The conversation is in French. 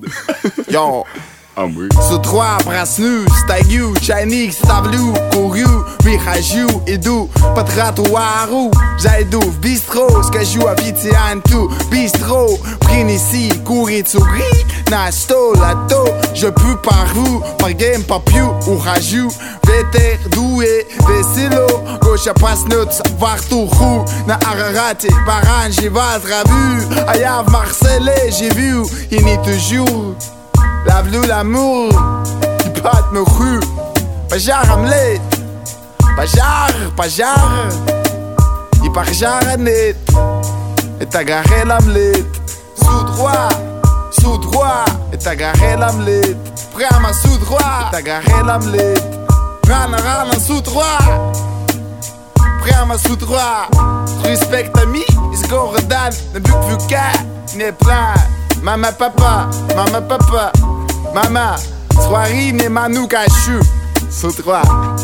Yo. Amri. Sous trois brasnu, stagiu, Chinese, tablu, couru, viraju, edu, patratoaru, jaidu, bistro, skaju, abitian, tout, bistro, prin ici, couri, tsuri, nasto, lato, je peux par où, par game, papiu, ou raju, veter, doué, vesilo, gauche à passe notre, vartou, rou, na ararate, baran, j'ai vas, ravu, ayav, marcelé, j'ai vu, il n'y toujours. Lave-nous l'amour, il batte me rue. Pajar Hamlet, Pajar, il parjar à net. Et t'as garé l'Hamlet. Sous droit, et t'as garé l'Hamlet. Prêt à ma sous droit, et t'as garé l'Hamlet. Rana, sous droit. Prêt à ma sous droit. Respecte ami, il se gordan, ne but plus qu'à, n'est plein. Mama papa, Mama, soirée n'est manou cachu. Sous trois.